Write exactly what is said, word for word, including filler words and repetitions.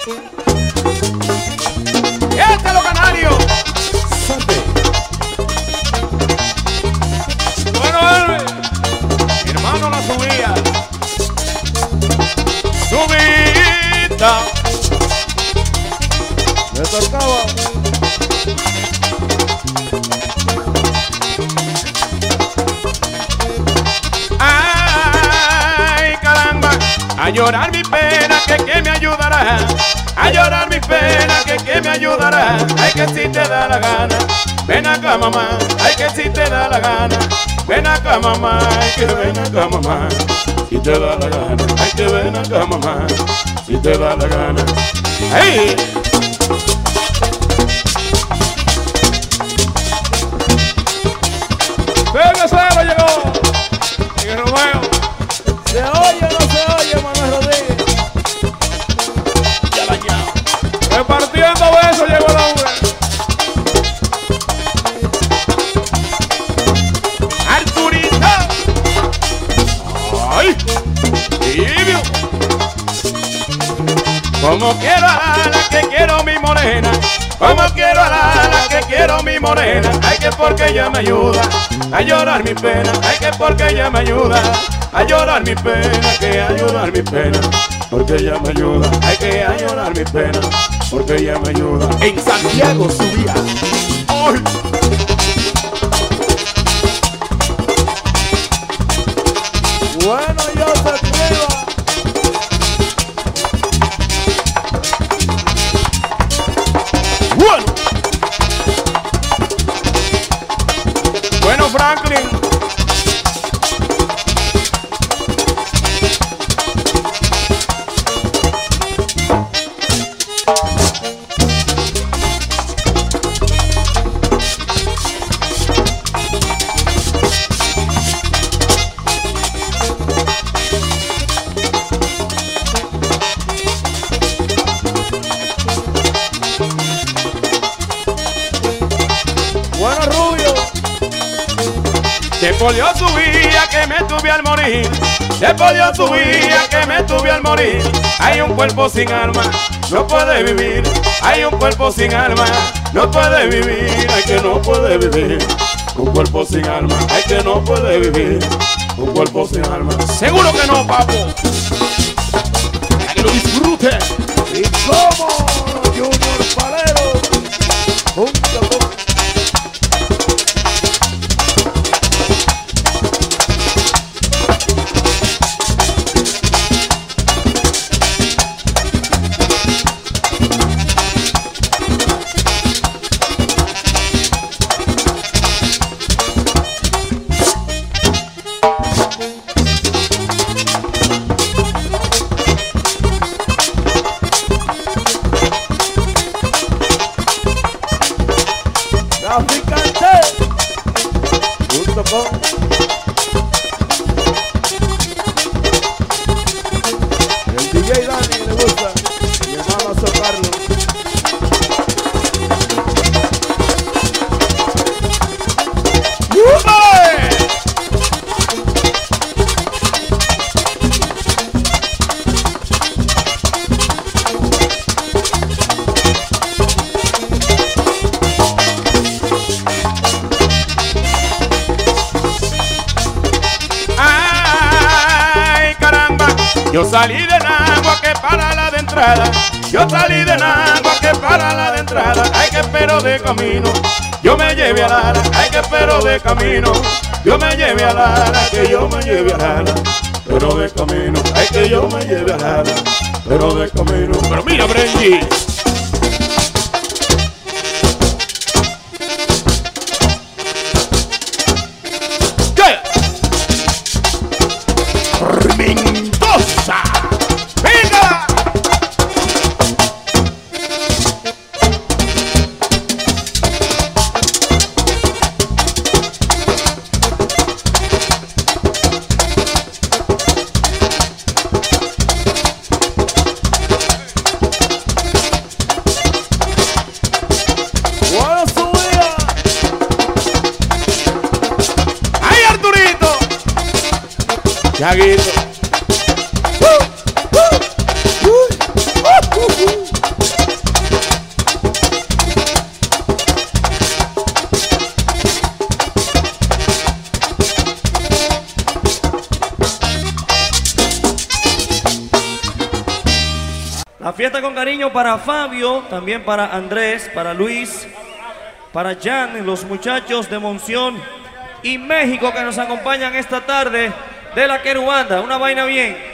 Este es lo canario. Bueno, Elvis, mi hermano la subía. Subida. Me tocaba. Ay, caramba, a llorar mi pena, que que me ayudará. A llorar mi pena, que que me ayudará. Ay, que si te da la gana, ven acá mamá. Ay, que si te da la gana, ven acá mamá. Ay, que ven acá mamá. Si te da la gana, ay, que ven acá mamá. Si te da la gana. Ay. Venezuela llegó. En Romeo. ¿Se oye o no se oye, Manuel Rodríguez? Ya dañado. Repartiendo besos llegó el hombre. Arturita. Ay. Tibio. Como quiero a la que quiero mi morena. Como quiero a la que quiero mi morena. Ay, que porque ella me ayuda a llorar mi pena. Ay, que porque ella me ayuda a llorar mi pena. Que a llorar mi pena, porque ella me ayuda. Ay, que a llorar mi pena, porque ella me ayuda. En Santiago subía. Ay. Bueno, yo se escriba. Bueno. Bueno, Franklin. Bueno, Rubio. Después yo subía que me tuve al morir. Después yo subía que me tuve al morir. Hay un cuerpo sin alma, no puede vivir. Hay un cuerpo sin alma, no puede vivir. Hay que no puede vivir. Un cuerpo sin alma, hay que no puede vivir. Un cuerpo sin alma. Seguro que no, papo. Para que lo disfrute. ¿Y cómo, Junior Palero? Junto con... Traficante. Junto con... el D J Dani le gusta. Mi hermano San Carlos. Ay, caramba, yo salí de Nagua que para la de entrada. Yo salí de Nagua que para la de entrada. Ay, que espero de camino, yo me lleve a Lara. Ay, que espero de camino, yo me lleve a Lara. Que yo me lleve a Lara, pero de camino. Ay, que yo me lleve a Lara, pero de camino. Pero mira, Brenji. Mendoza. ¡Venga! Bueno, subía. ¡Ay, Arturito! Chaguito. Uh, uh, uh, uh, uh, uh. La fiesta con cariño para Fabio, también para Andrés, para Luis, para Jan, los muchachos de Monción y México que nos acompañan esta tarde de la Querubanda. Una vaina bien.